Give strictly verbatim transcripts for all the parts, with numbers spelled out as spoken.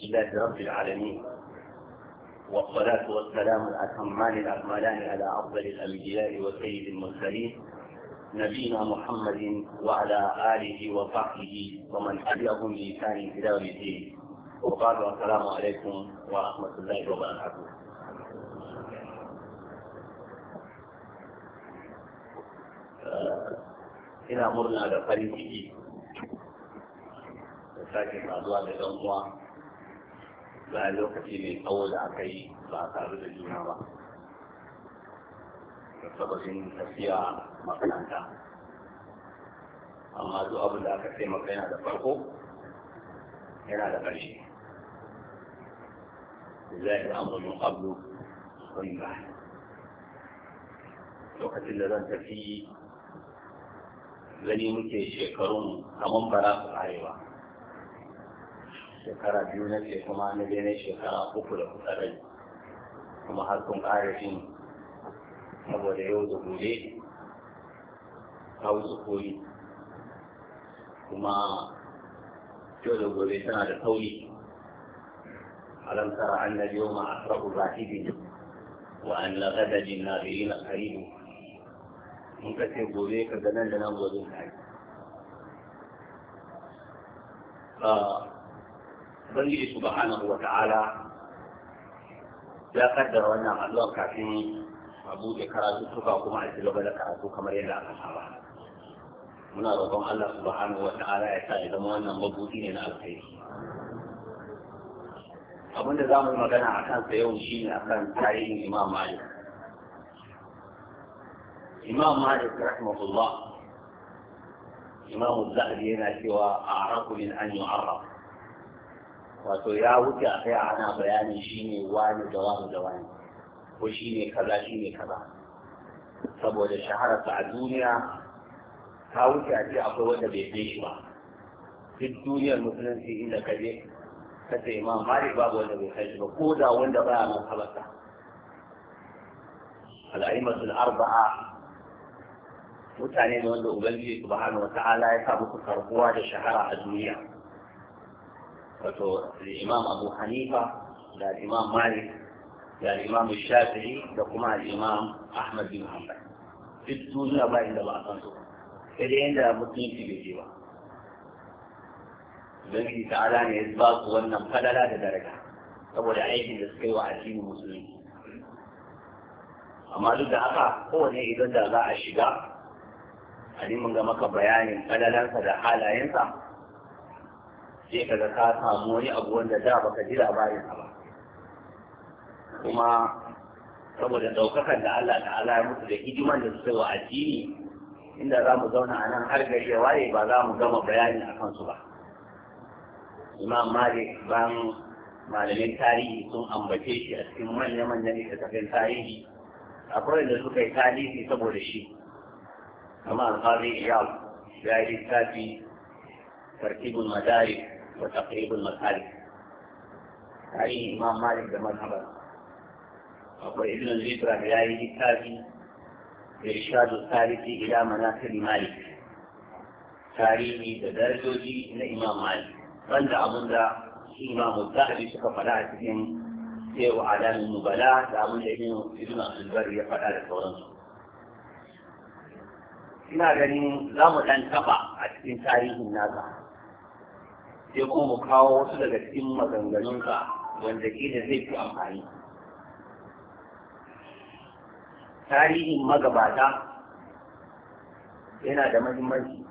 لله رب العالمين، والصلاة والسلام الأتمان الأكملان على أفضل الأنبياء وسيد المرسلين نبينا محمد وعلى آله وصحبه ومن تبعهم بإحسان إلى يوم الدين. وبعد السلام عليكم ورحمة الله وبركاته. ina murna da farin ciki da sake saduwa da ɗan uwa bayan lokaci mai tsawo da aka yi ba a taru da juna ba da sababin tafiya makaranta, amma duk abin da aka sai maka yana da farko yana da ƙarshe. zai da amurin abu wani ba lokacin da zan tafi gani muke shekarun kamar bara su arewa, shekara biyu na ce kuma na ne shekara uku da kusa rai, kuma har sun ƙara shi saboda yau da gobe ta wuce koyi, kuma yau da gobe tana da tauri. alam tara anna al-yawma asrahu zahidin wa an la ghada lin nadirin qarib. in ka ce gobe ka ga nan da nan gobe ka yi. Ubangiji subhanahu wa ta'ala ya kaddara wannan allon kafin a buɗe karatu suka kuma a cigaba da karatu kamar yadda aka saba. Muna roƙon Allah subhanahu wa ta'ala ya sa ya zama wannan mabuɗi ne na alkhairi. Abin da za mu yi magana a kansa yau shi ne akan tarihin Imam Malik. Imam Malik rahimahullah, Imam Zahabi yana cewa a'rafu min an yu'arraf, wato ya wuce a kai ana bayanin shine wani da wani da wani ko shine kaza shine kaza, saboda shahararsa a duniya ta wuce a ce akwai wanda bai kai shi ba. Duk duniyar musulunci inda ka je kace Imam Malik babu wanda bai kai shi ba, ko da wanda baya mazhabarsa. Al-a'immatul arba'a mutane ne wanda Ubangiji subhanahu wa ta'ala ya sa musu karbuwa da shahara a duniya, wato Imam Abu Hanifa da Imam Malik da Imam Shafi'i da kuma Imam Ahmad bin Hanbal. Duk duniya ba inda ba a san su, sai dai inda musulunci bai je ba. Ubangiji ta'ala ne ya ba su wannan falala da daraja saboda aikin da suka yi wa addinin musulunci. Amma duk da haka kowane idan da za a shiga a mun ga maka bayanin falalansa da halayensa, sai kaga ka samu wani abu wanda da baka ji labarinsa ba. Kuma saboda ɗaukakan da Allah ta'ala ya mutu da hidiman da suka wa addini, inda za mu zauna a nan har gari ya waye ba za mu gama bayani a kansu ba. Imam Malik ban malamin tarihi sun ambace shi a cikin manya-manyan littattafan tarihi, akwai da suka yi tarihi saboda shi. كما القاضي إياض جاء في ترتيب المدارك وتقريب المسالك، عليه إمام مالك بمذهبه. وابن الزبرة جاء في إرشاد الثالث إلى مناقب مالك، تاريخي تدرجي إلى إمام مالك. بند أظن إمام الذهبي سقف على سبيل سير أعلام النبلاء، أظن ابن البر يقال على الفورنس. ina ganin za mu ɗan taɓa a cikin tarihin nasa, sai kuma mu kawo wasu daga cikin maganganunsa wanda kila zai fi amfani. Tarihin magabata yana da mahimmanci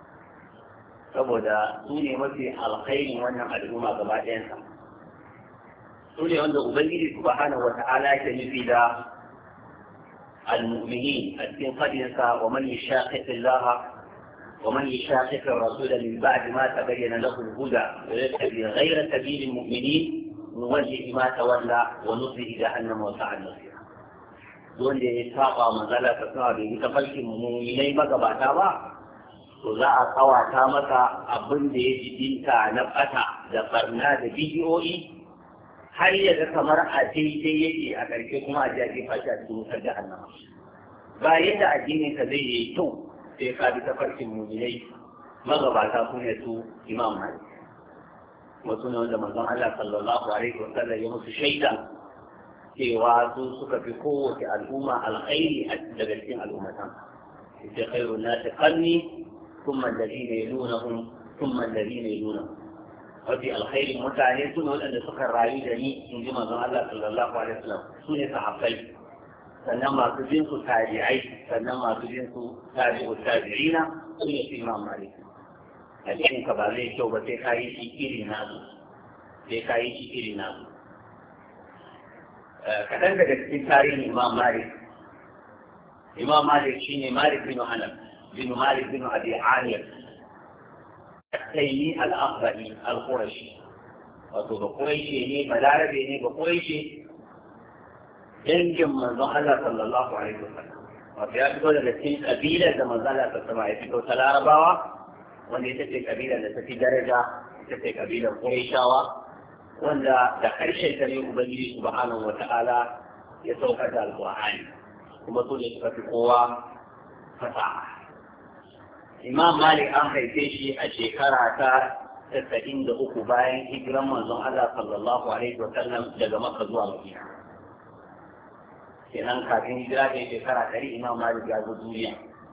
saboda su ne mafi alkhairin wannan al'umma gaba ɗayansa. Su ne wanda Ubangiji subhanahu wa ta'ala ya nufi da المؤمنين الدين قد ينسى ومن يشاقق الله ومن يشاقق الرسول من بعد ما تبين له الهدى ويتبع غير سبيل المؤمنين نوجه ما تولى ونصله جهنم وساءت مصيرا. دون يتابع مزالة تسمع بتفلك المؤمنين magabata ba, to za a kawata maka abin da ya jibinta na ɓata da barna da bidiyoyi har yadda kamar a daidai yake a ƙarshe kuma a jaje fashi a cikin wutar jahannama. Ba yadda addinin ka zai yi kyau sai ka bi tafarkin mu'minai magabata kun ya su Imam Malik. wasu ne wanda manzon Allah sallallahu alaihi wa sallam ya musu shaida cewa su suka fi kowace al'umma alkhairi daga cikin al'ummatan sai khairun nasi qarni thumma alladhina yalunahum thumma alladhina yalunahum wafi alkhairin mutane su ne waɗanda suka rayu da ni in ji manzon Allah sallallahu alaihi wa sallam su ne sahabbai sannan masu bin su tabi'ai sannan masu bin su tabi'u tabi'ina su ne su imam malik a cikin ka ba zai kyau ba sai ka yi shi iri nasu sai ka yi shi iri nasu kaɗan daga cikin tarihin imam malik imam malik shine malik bin anas bin malik bin abi amir التيمي الأخضري القرشي وتبقويشي ني بلاربي ني بقويشي ينجم من الله صلى الله عليه وسلم وفي أكثر لكي قبيلة من الله صلى الله عليه وسلم تلارباوة وأن تتي قبيلة التي درجة تتي قبيلة قريشاوة وأن دخل شيء تليه بني سبحانه وتعالى يسوق هذا القرآن ثم تقول في قوة فساعة Imam Malik an haife shi a shekara ta tasa'in da uku bayan hijiran manzon Allah sallallahu alaihi wa sallam daga Makka zuwa Madina. Kenan kafin hijira da shekara ɗari Imam Malik ya zo duniya.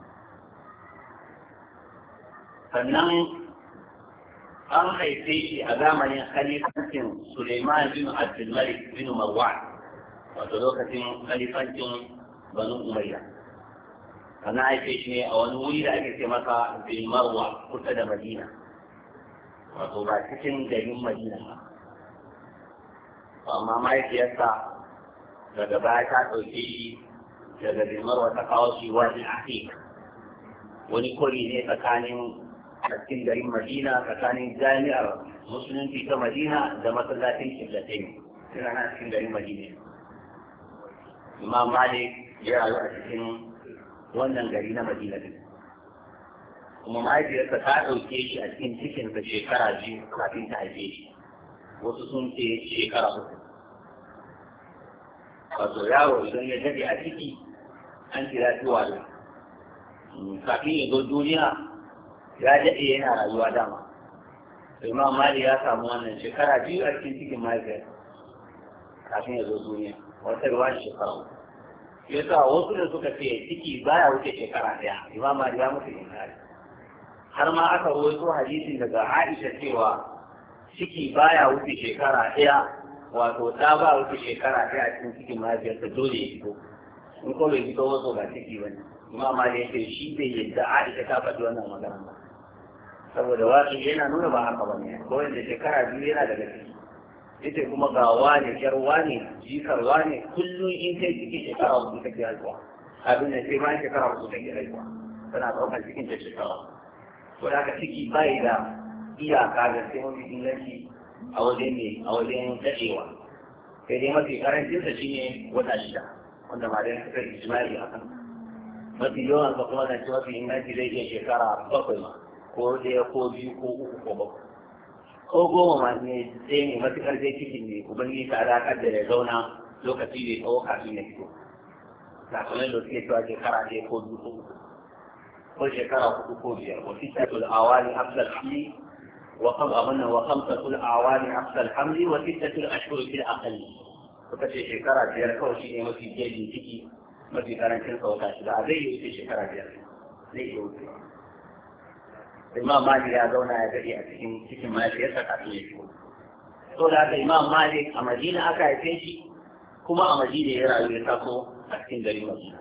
Sannan an haife shi a zamanin khalifancin Sulaiman bin Abdul Malik bin Marwan, wato lokacin khalifancin Banu Umayya. ana haife shi ne a wani wuri da ake ce masa bin marwa kusa da madina wato ba cikin garin madina ba amma mahaifiyarsa daga baya ta ɗauke shi daga bin marwa ta kawo shi wani aqiq wani kori ne tsakanin cikin garin madina tsakanin jami'ar musulunci ta madina da masallacin kiblatain suna na cikin garin madina imam malik ya rayu a cikin wannan gari na Madina din kuma mahaifiyarsa ta ɗauke shi a cikin cikinsa shekara biyu kafin ta haife shi wasu sun ce shekara uku wato yaro idan ya daɗe a ciki an kira shi wato kafin ya zo duniya ya daɗe yana rayuwa dama imam mali ya samu wannan shekara biyu a cikin cikin mahaifiyarsa kafin ya zo duniya wata ruwa shekara uku yasa wasu da suka ce ciki baya wuce shekara ɗaya imam mali ya mutu inkari har ma aka rawaito hadisin daga Aisha cewa ciki baya wuce shekara ɗaya wato ta ba wuce shekara ɗaya a cikin cikin mahaifiyarsa dole ya fito in ko bai fito wato ba ciki bane imam mali ya ce shi bai yadda Aisha ta faɗi wannan magana ba saboda wasu yana nuna ba haka bane ko yadda shekara biyu yana daga ciki ita kuma ga wane kyar wane jikar wane kullum in kai cikin shekara hudu take haihuwa abin da sai bayan shekara hudu take haihuwa tana ɗaukar cikin ta shekara to da haka ciki bai da iyaka da sai mafi inganci a wajen ne a wajen daɗewa sai dai mafi karancinsa shi ne wata shida wanda ma dai suka yi jima'i a kan mafi yawan ka kuma zance mafi inganci zai iya shekara bakwai ma ko ɗaya ko biyu ko uku ko bakwai ko goma ma ne sai ne matuƙar zai cikin ne ubangiji ta alaƙar da ya zauna lokaci ne tsawo kafin ya fito sakamakon da suke cewa shekara ɗaya ko biyu ko uku ko shekara hudu ko biyar wa sittatul awani afdal hamli wa kam abunna wa khamsatul awani afdal hamli wa sittatul ashhur fil aqall suka ce shekara biyar kawai shine mafi jejin ciki mafi karancin tsawata shida zai yi wuce shekara biyar zai yi wuce imam malik ya zauna ya gari a cikin cikin mahaifiyarsa kafin ya shigo to da haka imam malik a madina aka haife shi kuma a madina ya rayu ya taso a cikin garin madina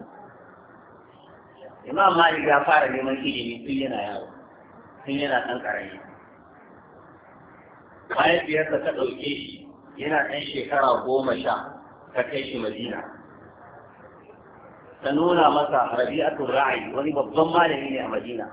imam malik ya fara neman ilimi tun yana yaro tun yana ɗan ƙarami mahaifiyarsa ta ɗauke shi yana ɗan shekara goma sha ta kai shi madina ta nuna masa rabi'atul ra'i wani babban malami ne a madina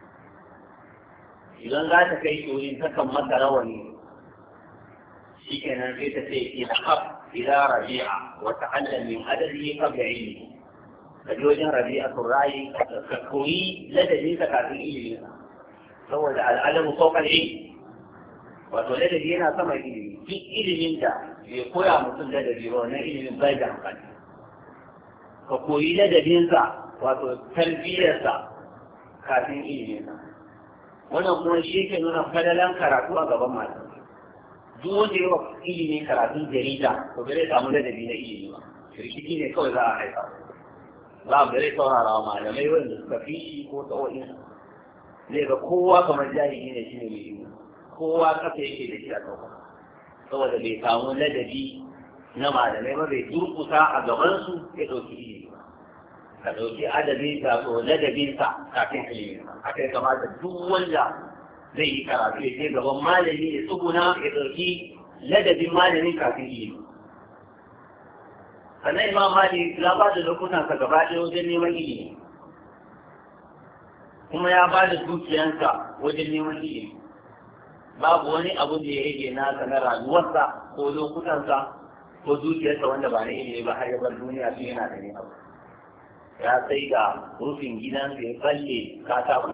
idan za ta kai shi wurin takan masa rawani shi kenan sai ta ce idhab ila rabi'a wa ta'allam min adadihi qabla ilmi ka je wajen rabi'atul ra'i ka koyi ladabin sa kafin ilimi saboda al'adamu fawqa al-ilm wato ladabi yana sama ilimi duk ilimin da bai koya mutum ladabi ba wannan ilimin bai da amfani ka koyi ladabin sa wato tarbiyyar sa kafin ilimin sa wannan kuma shi ke nuna fadalan karatu a gaban malamai duk wanda yawa ilimi karatun jarida to bai samu ladabi na ilimi ba rikici ne kawai za a haifa za a bai saurara wa malamai wanda suka fi shi ko sa'o'in zai ga kowa kamar jahili ne shi ne mai ilimi kowa kasa yake da shi a ɗauka saboda bai samu ladabi na malamai ba bai durkusa a gabansu ya ɗauki ilimi ba ka ɗauki adabin sa ko ladabin sa kafin ilimi haka ya kamata duk wanda zai yi karatu ya ce gaban malami ya tsuguna ya ɗauki ladabin malamin kafin ilimi sannan imam malik ya ba da lokutan sa gaba ɗaya wajen neman ilimi kuma ya ba da dukiyansa wajen neman ilimi babu wani abu da ya rage nasa na rayuwarsa ko lokutansa ko dukiyarsa wanda ba na ilimi ba har ya bar duniya su yana da ne abu ya sai da rufin gidansa ya tsalle katako